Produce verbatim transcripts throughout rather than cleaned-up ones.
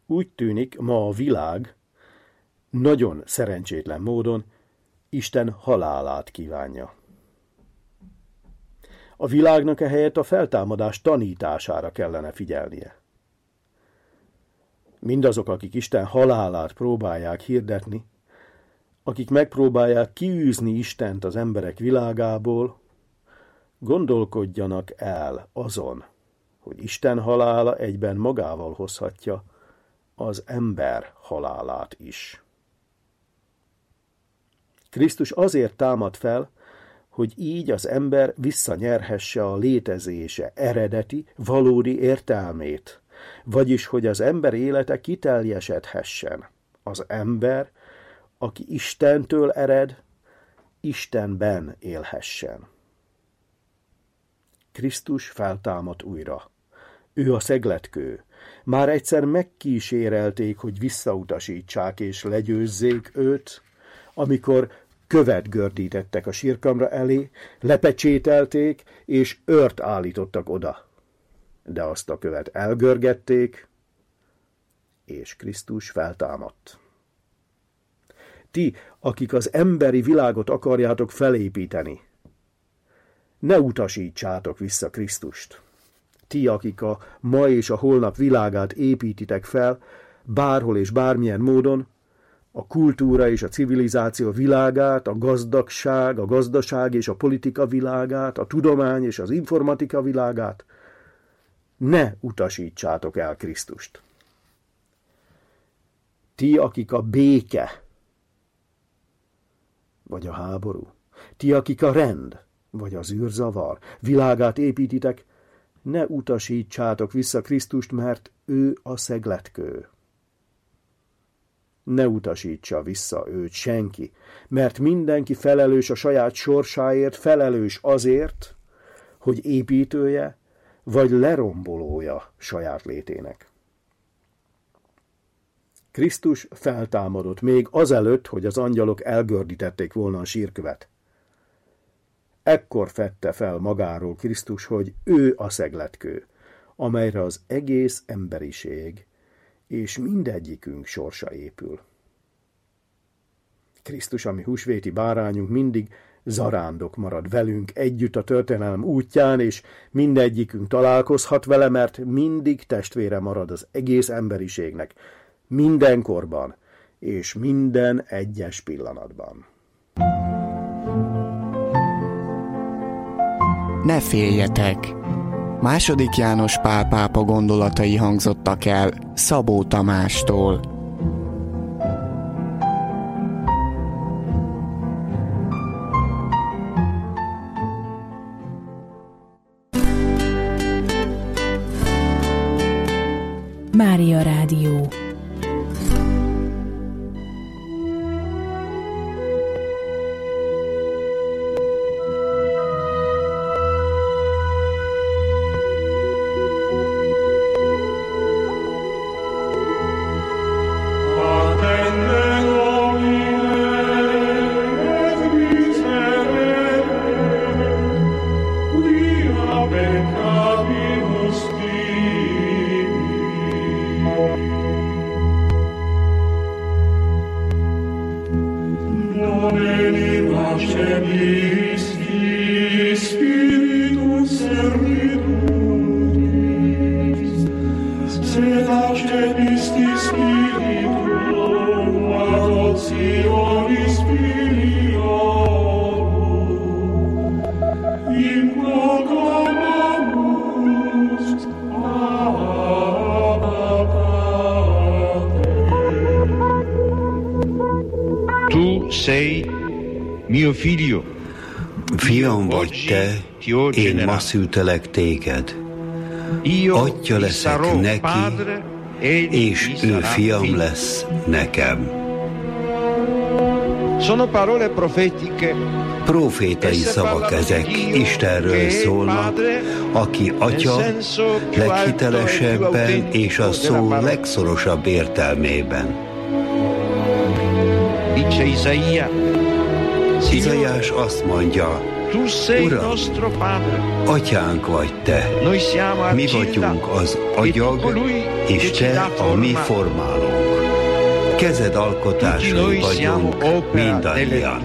Úgy tűnik, ma a világ nagyon szerencsétlen módon Isten halálát kívánja. A világnak ehelyett a feltámadás tanítására kellene figyelnie. Mindazok, akik Isten halálát próbálják hirdetni, akik megpróbálják kiűzni Istent az emberek világából, gondolkodjanak el azon, hogy Isten halála egyben magával hozhatja az ember halálát is. Krisztus azért támad fel, hogy így az ember visszanyerhesse a létezése eredeti, valódi értelmét, vagyis hogy az ember élete kiteljesedhessen. Az ember, aki Istentől ered, Istenben élhessen. Krisztus feltámad újra. Ő a szegletkő. Már egyszer megkísérelték, hogy visszautasítsák és legyőzzék őt, amikor követ gördítettek a sírkamra elé, lepecsételték és őrt állítottak oda. De azt a követ elgörgették, és Krisztus feltámadt. Ti, akik az emberi világot akarjátok felépíteni, ne utasítsátok vissza Krisztust. Ti, akik a ma és a holnap világát építitek fel, bárhol és bármilyen módon, a kultúra és a civilizáció világát, a gazdagság, a gazdaság és a politika világát, a tudomány és az informatika világát, ne utasítsátok el Krisztust. Ti, akik a béke, vagy a háború, ti, akik a rend, vagy az űrzavar világát építitek, ne utasítsátok vissza Krisztust, mert ő a szegletkő. Ne utasítsa vissza őt senki, mert mindenki felelős a saját sorsáért, felelős azért, hogy építője vagy lerombolója saját létének. Krisztus feltámadott még azelőtt, hogy az angyalok elgördítették volna a sírkövet. Ekkor fedte fel magáról Krisztus, hogy ő a szegletkő, amelyre az egész emberiség és mindegyikünk sorsa épül. Krisztus, ami húsvéti bárányunk, mindig zarándok marad velünk együtt a történelem útján, és mindegyikünk találkozhat vele, mert mindig testvére marad az egész emberiségnek, mindenkorban és minden egyes pillanatban. Ne féljetek! Második János Pál pápa gondolatai hangzottak el Szabó Tamástól. Mária Rádió. Fiam vagy te, én ma szültelek téged. Atya leszek neki, és ő fiam lesz nekem. Profétai szavak ezek, Istenről szólnak, aki atya leghitelesebben és a szó legszorosabb értelmében. Izaiás azt mondja, Uram, atyánk vagy te, mi vagyunk az agyag, és te a mi formálónk. Kezed alkotásai vagyunk mindannyian.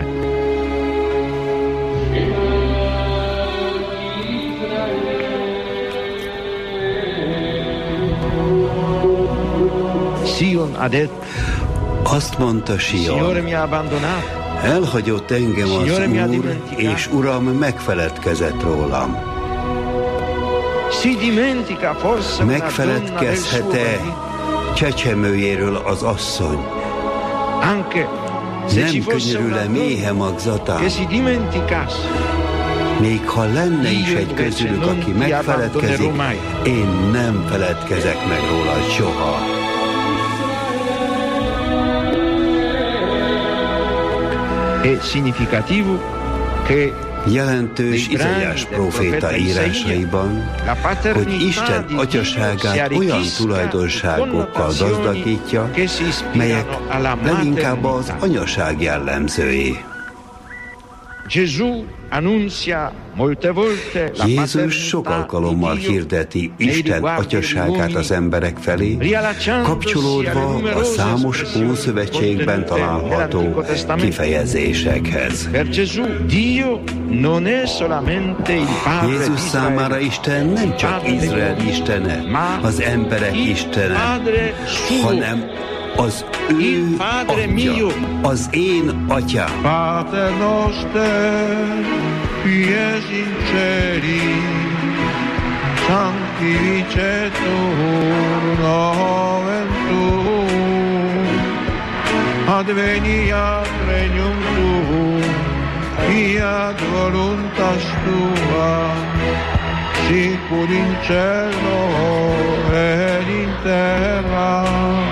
Azt mondta Sion, elhagyott engem az Úr, és Uram megfeledkezett rólam. Megfeledkezhet-e csecsemőjéről az asszony? Nem könyörül-e méhe magzatán? Még ha lenne is egy közülük, aki megfeledkezik, én nem feledkezek meg róla soha. Jelentős Izaiás próféta írásaiban, hogy Isten atyaságát olyan tulajdonságokkal gazdagítja, melyek leginkább az anyaság jellemzői. Jézus sok alkalommal hirdeti Isten atyaságát az emberek felé, kapcsolódva a számos Ószövetségben található kifejezésekhez. Jézus számára Isten nem csak Izrael istene, az emberek istene, hanem az ő atya, az én atyám. Pater noster, qui es in celis, sanctificetur nomen tuum, adveniat regnum tuum, fiat voluntas tua, sicur in cielo et in terra.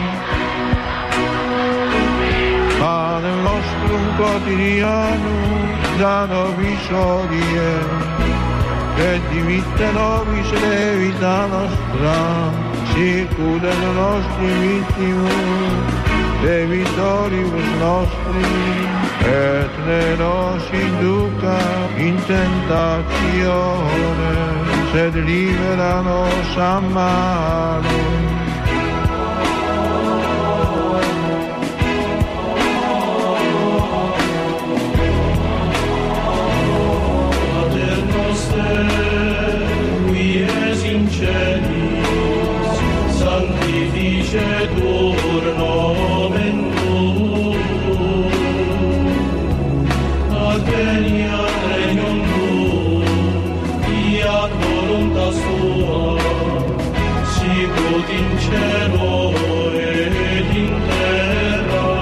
Panem nostrum quotidianum da nobis hodie, et dimitte nobis levita nostra, sicur et nostri vittimus, debitoribus nostri, et ne nos induca in tentatione, sed libera nos a malo. Sanctificetur nomen tuum, adveniat regnum tuum, fiat voluntas tua, sicut in cielo et in terra.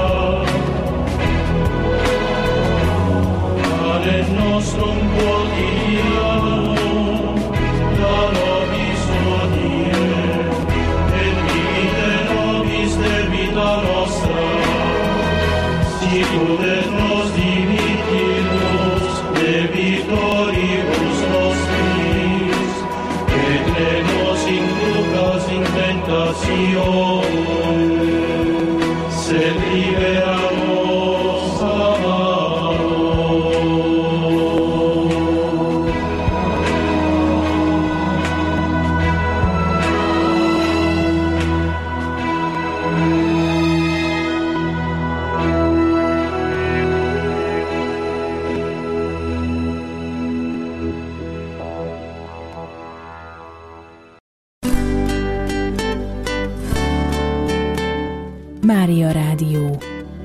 Panem nostrum quotidianum da nobis hodie, nostra, sicur et nos dimittimus debitoribus nostris, et ne nos inducas in tentatione, sed libera nos a malo. Mária Rádió.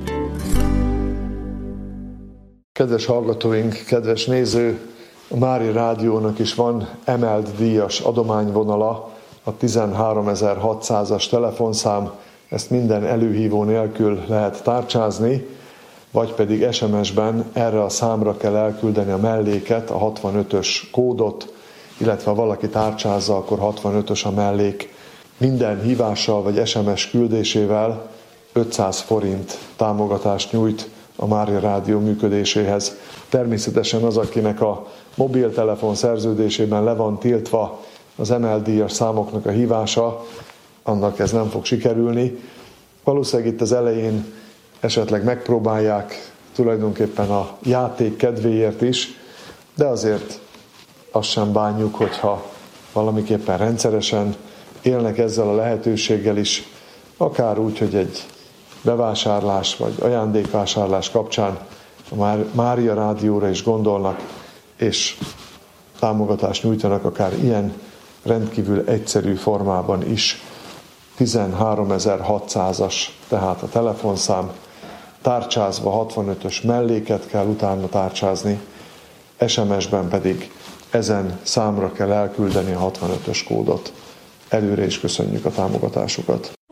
Kedves hallgatóink, kedves néző, a Mária Rádiónak is van emelt díjas adományvonala, a tizenháromezer-hatszázas telefonszám, ezt minden előhívó nélkül lehet tárcsázni, vagy pedig es em es-ben erre a számra kell elküldeni a melléket, a hatvanötös kódot, illetve ha valaki tárcsázza, akkor hatvanötös a mellék. Minden hívással vagy es em es küldésével ötszáz forint támogatást nyújt a Mária Rádió működéséhez. Természetesen az, akinek a mobiltelefon szerződésében le van tiltva az emelt díjas számoknak a hívása, annak ez nem fog sikerülni. Valószínűleg itt az elején esetleg megpróbálják tulajdonképpen a játék kedvéért is, de azért azt sem bánjuk, hogyha valamiképpen rendszeresen élnek ezzel a lehetőséggel is, akár úgy, hogy egy bevásárlás vagy ajándékvásárlás kapcsán a Mária Rádióra is gondolnak, és támogatást nyújtanak akár ilyen rendkívül egyszerű formában is. tizenháromezer-hatszázas tehát a telefonszám, tárcsázva hatvanötös melléket kell utána tárcsázni, es em es-ben pedig ezen számra kell elküldeni a hatvanötös kódot. Előre is köszönjük a támogatásukat.